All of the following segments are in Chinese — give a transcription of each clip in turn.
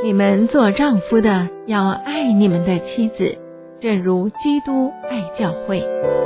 你们做丈夫的要爱你们的妻子，正如基督爱教会。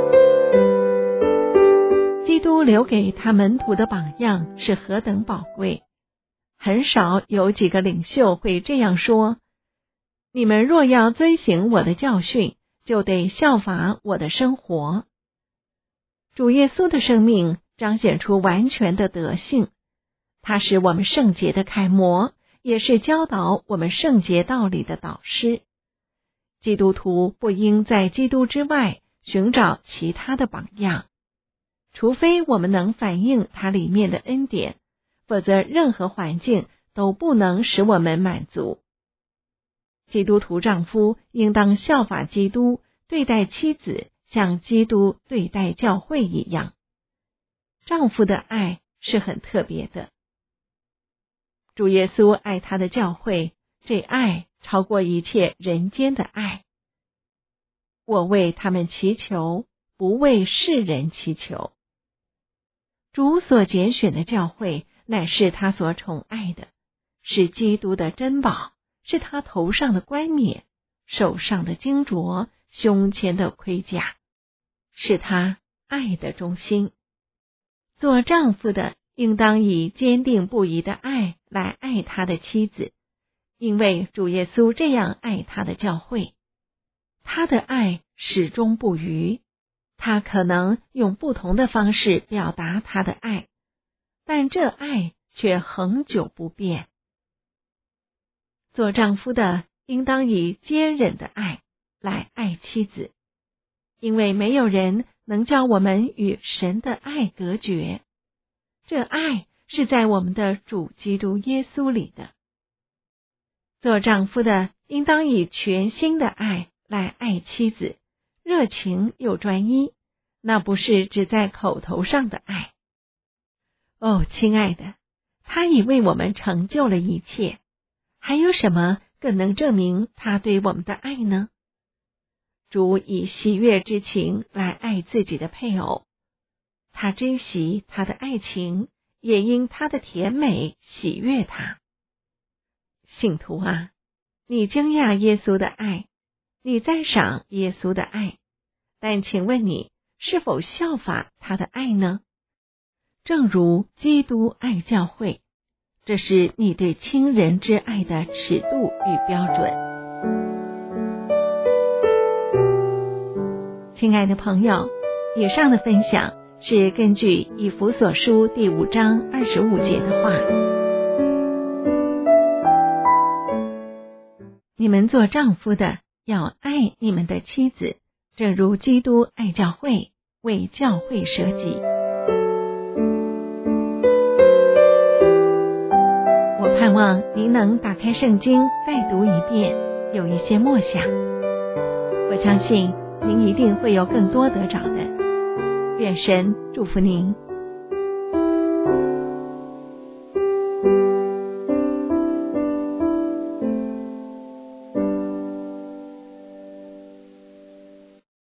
基督留给他门徒的榜样是何等宝贵，很少有几个领袖会这样说：你们若要遵行我的教训，就得效法我的生活。主耶稣的生命彰显出完全的德性，他是我们圣洁的楷模，也是教导我们圣洁道理的导师。基督徒不应在基督之外寻找其他的榜样，除非我们能反映它里面的恩典，否则任何环境都不能使我们满足。基督徒丈夫应当效法基督，对待妻子像基督对待教会一样。丈夫的爱是很特别的。主耶稣爱他的教会，这爱超过一切人间的爱。我为他们祈求，不为世人祈求。主所拣选的教会，乃是他所宠爱的，是基督的珍宝，是他头上的冠冕，手上的金镯，胸前的盔甲，是他爱的中心。做丈夫的应当以坚定不移的爱来爱他的妻子，因为主耶稣这样爱他的教会。他的爱始终不渝，他可能用不同的方式表达他的爱，但这爱却恒久不变。做丈夫的应当以坚忍的爱来爱妻子，因为没有人能叫我们与神的爱隔绝，这爱是在我们的主基督耶稣里的。做丈夫的应当以全心的爱来爱妻子，热情又专一，那不是只在口头上的爱。哦，亲爱的，他已为我们成就了一切，还有什么更能证明他对我们的爱呢？主以喜悦之情来爱自己的配偶，他珍惜他的爱情，也因他的甜美喜悦他。信徒啊，你惊讶耶稣的爱，你赞赏耶稣的爱，但请问你是否效法他的爱呢？正如基督爱教会，这是你对亲人之爱的尺度与标准。亲爱的朋友，以上的分享是根据以弗所书第5章25节的话。你们做丈夫的要爱你们的妻子，正如基督爱教会，为教会舍己。我盼望您能打开圣经再读一遍，有一些默想。我相信您一定会有更多得着的。愿神祝福您。